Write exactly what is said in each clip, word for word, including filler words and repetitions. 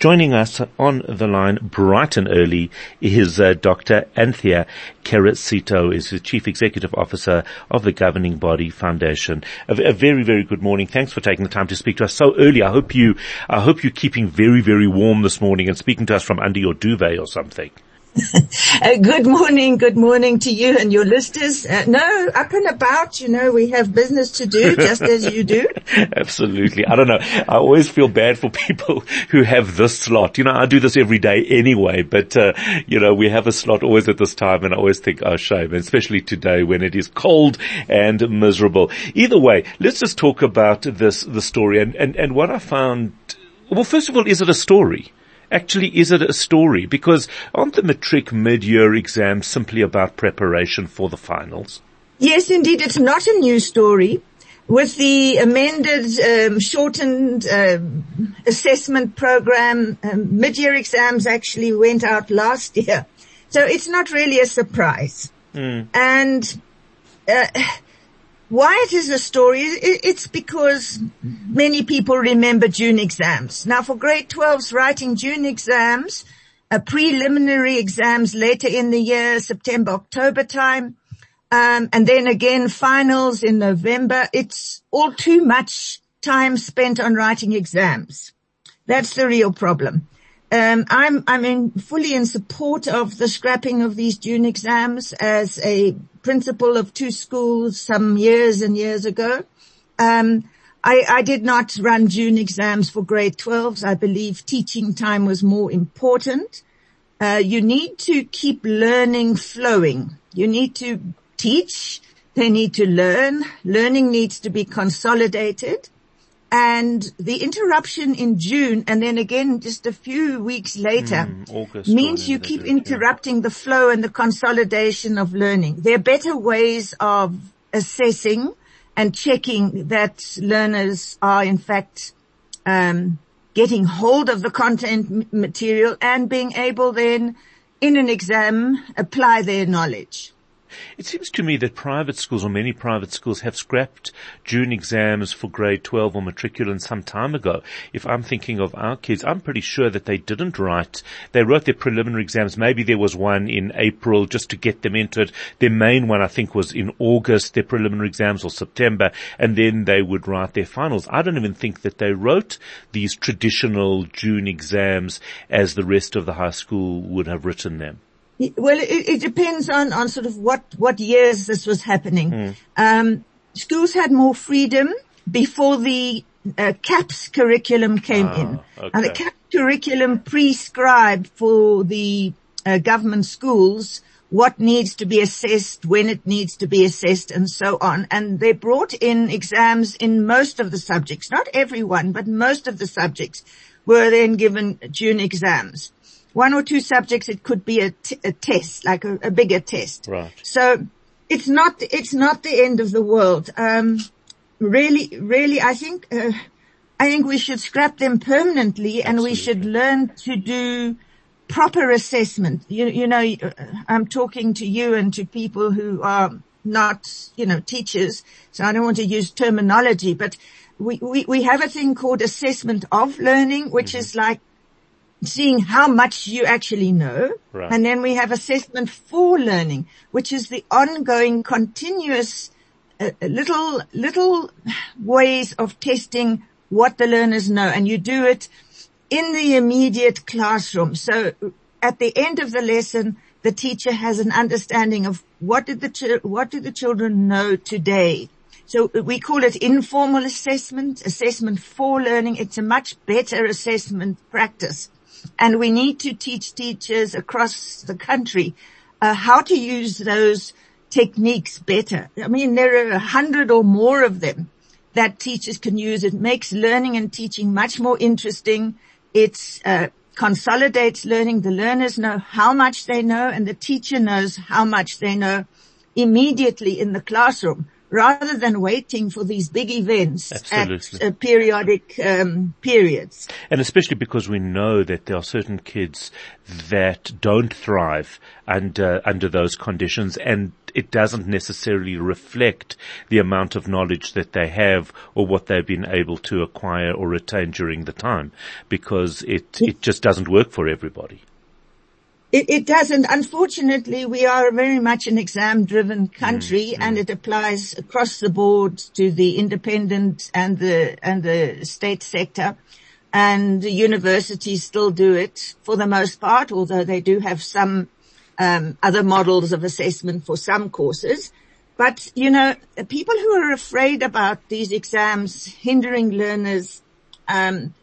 Joining us on the line bright and early is uh, Doctor Anthea Keresito, is the Chief Executive Officer of the governing body Foundation. A, a very, very good morning. Thanks for taking the time to speak to us so early. I hope you, I hope you're keeping very, very warm this morning and speaking to us from under your duvet or something. uh, good morning, good morning to you and your listeners. Uh, no, up and about, you know, we have business to do, just as you do. Absolutely. I don't know. I always feel bad for people who have this slot. You know, I do this every day anyway, but, uh, you know, we have a slot always at this time, and I always think, oh, shame, especially today when it is cold and miserable. Either way, let's just talk about this, the story, and, and, and what I found. Well, first of all, is it a story? Actually, is it a story? Because aren't the matric mid-year exams simply about preparation for the finals? Yes, indeed. It's not a new story. With the amended, um, shortened uh, assessment program, um, mid-year exams actually went out last year. So it's not really a surprise. Mm. And uh, why it is a story, it's because many people remember June exams. Now, for grade twelves, writing June exams, uh, preliminary exams later in the year, September, October time, um, and then again finals in November. It's all too much time spent on writing exams. That's the real problem. Um, I'm, I'm in, fully in support of the scrapping of these June exams as a principal of two schools some years and years ago. Um, I, I did not run June exams for grade twelves. I believe teaching time was more important. Uh, you need to keep learning flowing. You need to teach. They need to learn. Learning needs to be consolidated. And the interruption in June and then again just a few weeks later mm, August, means you keep interrupting yeah. the flow and the consolidation of learning. There are better ways of assessing and checking that learners are in fact um getting hold of the content material and being able then in an exam apply their knowledge. It seems to me that private schools, or many private schools, have scrapped June exams for grade twelve or matriculant some time ago. If I'm thinking of our kids, I'm pretty sure that they didn't write. They wrote their preliminary exams. Maybe there was one in April just to get them into it. Their main one, I think, was in August, their preliminary exams, or September, and then they would write their finals. I don't even think that they wrote these traditional June exams as the rest of the high school would have written them. Well, it, it depends on, on sort of what, what years this was happening. Mm. Um, schools had more freedom before the uh, CAPS curriculum came ah, in. Okay. And the CAPS curriculum prescribed for the uh, government schools what needs to be assessed, when it needs to be assessed, and so on. And they brought in exams in most of the subjects. Not everyone, but most of the subjects were then given June exams. One or two subjects, it could be a, t- a test, like a, a bigger test. Right. So it's not, it's not the end of the world. Um, really, really, I think, uh, I think we should scrap them permanently. Absolutely. And we should learn to do proper assessment. You, you know, I'm talking to you and to people who are not, you know, teachers. So I don't want to use terminology, but we, we, we have a thing called assessment of learning, which mm-hmm. is like, seeing how much you actually know. Right. And then we have assessment for learning, which is the ongoing, continuous, uh, little, little ways of testing what the learners know. And you do it in the immediate classroom. So at the end of the lesson, the teacher has an understanding of what did the, ch- what do the children know today? So we call it informal assessment, assessment for learning. It's a much better assessment practice. And we need to teach teachers across the country uh, how to use those techniques better. I mean, there are a hundred or more of them that teachers can use. It makes learning and teaching much more interesting. It uh, consolidates learning. The learners know how much they know, and the teacher knows how much they know immediately in the classroom, rather than waiting for these big events Absolutely. at uh, periodic um, periods. And especially because we know that there are certain kids that don't thrive under, under those conditions, and it doesn't necessarily reflect the amount of knowledge that they have or what they've been able to acquire or retain during the time, because it, it just doesn't work for everybody. It, it doesn't. Unfortunately, we are very much an exam-driven country, mm, and mm. it applies across the board to the independent and the and the state sector. And the universities still do it for the most part, although they do have some um, other models of assessment for some courses. But you know, people who are afraid about these exams hindering learners, um,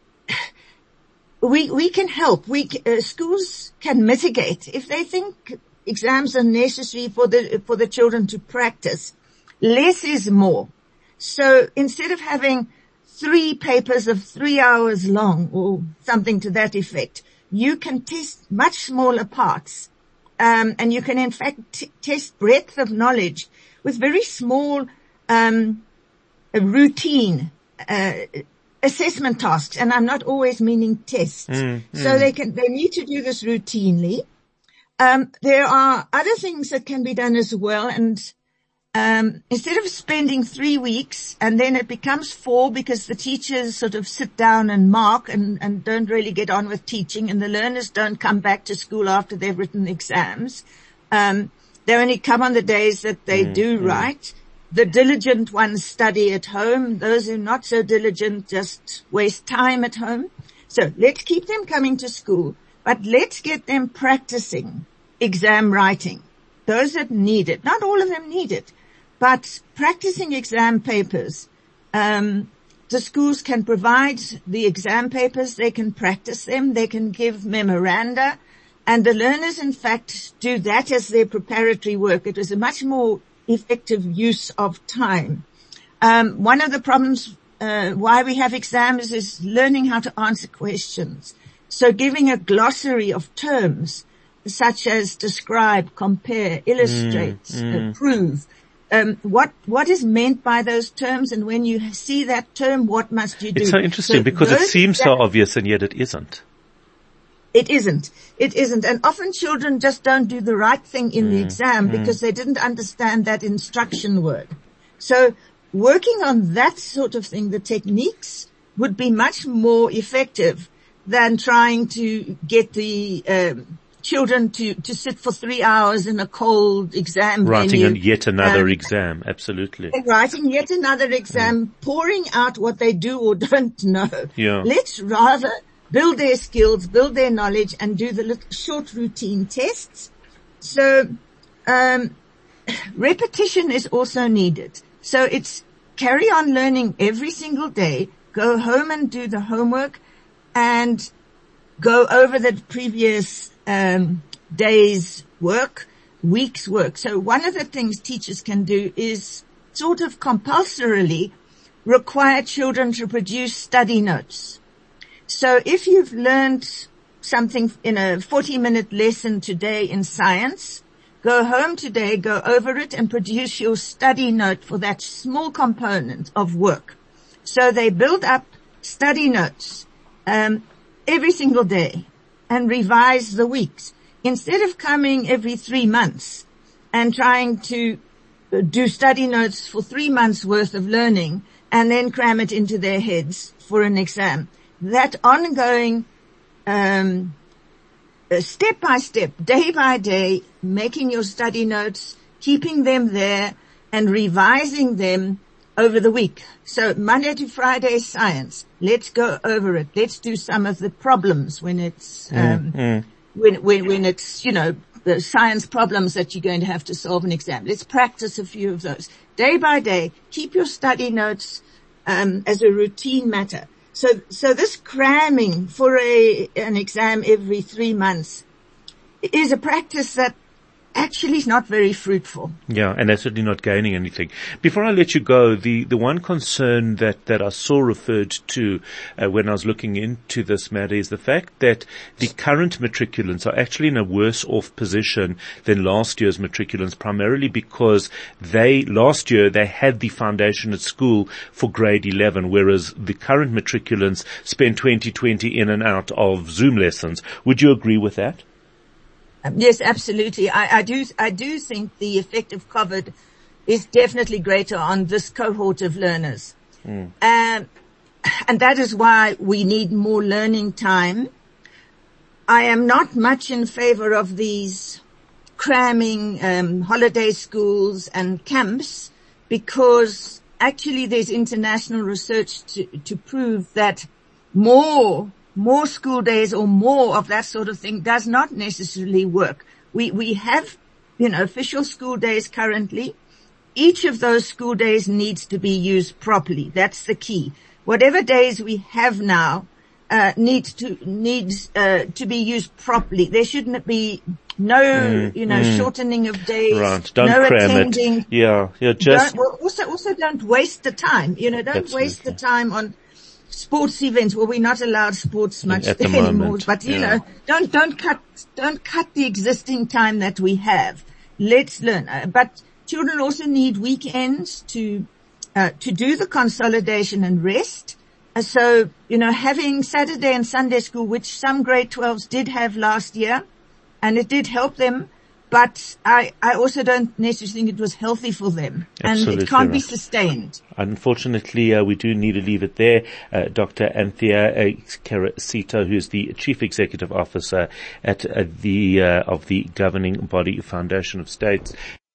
We, we can help. We, uh, schools can mitigate. If they think exams are necessary for the, for the children to practice, less is more. So instead of having three papers of three hours long or something to that effect, you can test much smaller parts. Um, and you can in fact t- test breadth of knowledge with very small, um, routine, uh, assessment tasks, and I'm not always meaning tests. Mm, mm. So they can, they need to do this routinely. Um, there are other things that can be done as well, and um, instead of spending three weeks and then it becomes four because the teachers sort of sit down and mark and, and don't really get on with teaching, and the learners don't come back to school after they've written exams. Um, they only come on the days that they mm, do mm. right. The diligent ones study at home. Those who are not so diligent just waste time at home. So let's keep them coming to school, but let's get them practicing exam writing. Those that need it, not all of them need it, but practicing exam papers. Um, the schools can provide the exam papers. They can practice them. They can give memoranda, and the learners, in fact, do that as their preparatory work. It was a much more effective use of time. Um, one of the problems uh, why we have exams is learning how to answer questions. So giving a glossary of terms such as describe, compare, illustrate, mm, mm. Uh, prove. Um, what what is meant by those terms, and when you see that term, what must you do? It's so interesting so because it seems so obvious and yet it isn't. It isn't. It isn't. And often children just don't do the right thing in mm, the exam mm. because they didn't understand that instruction word. So working on that sort of thing, the techniques would be much more effective than trying to get the um, children to, to sit for three hours in a cold exam Writing venue. Writing yet another um, exam, absolutely. Writing yet another exam, mm. pouring out what they do or don't know. Yeah. Let's rather build their skills, build their knowledge, and do the little short routine tests. So, um, repetition is also needed. So it's carry on learning every single day, go home and do the homework, and go over the previous, um, day's work, week's work. So one of the things teachers can do is sort of compulsorily require children to produce study notes. So if you've learned something in a forty minute lesson today in science, go home today, go over it and produce your study note for that small component of work. So they build up study notes, um, every single day and revise the weeks instead of coming every three months and trying to do study notes for three months worth of learning and then cram it into their heads for an exam. That ongoing, um, uh, step by step, day by day, making your study notes, keeping them there and revising them over the week. So Monday to Friday science. Let's go over it. Let's do some of the problems when it's, um, mm, mm. when, when, when it's, you know, the science problems that you're going to have to solve an exam. Let's practice a few of those. Day by day, keep your study notes, um, as a routine matter. So, so this cramming for a, an exam every three months is a practice that actually is not very fruitful. Yeah, and they're certainly not gaining anything. Before I let you go, the, the one concern that, that I saw referred to uh, when I was looking into this matter is the fact that the current matriculants are actually in a worse off position than last year's matriculants, primarily because they, last year, they had the foundation at school for grade eleven, whereas the current matriculants spend twenty twenty in and out of Zoom lessons. Would you agree with that? Yes, absolutely. I, I do, I do think the effect of COVID is definitely greater on this cohort of learners. Mm. Um, and that is why we need more learning time. I am not much in favor of these cramming, um, holiday schools and camps, because actually there's international research to, to prove that more More school days or more of that sort of thing does not necessarily work. We, we have, you know, official school days currently. Each of those school days needs to be used properly. That's the key. Whatever days we have now, uh, needs to, needs, uh, to be used properly. There shouldn't be no, mm, you know, mm. shortening of days. Right. Don't no cram attending. it. Yeah. Yeah. Just. Don't, well, also, also don't waste the time. You know, don't Absolutely. waste the time on sports events. Well, we're not allowed sports much At the anymore, moment, but you yeah. know, don't, don't cut, don't cut the existing time that we have. Let's learn. Uh, but children also need weekends to, uh, to do the consolidation and rest. Uh, so, you know, having Saturday and Sunday school, which some grade twelves did have last year, and it did help them, but I, I also don't necessarily think it was healthy for them. Absolutely and it can't right. be sustained. Unfortunately, uh, we do need to leave it there. Uh, Doctor Anthea uh, Karasito, who is the Chief Executive Officer at uh, the uh, of the governing body Foundation of States.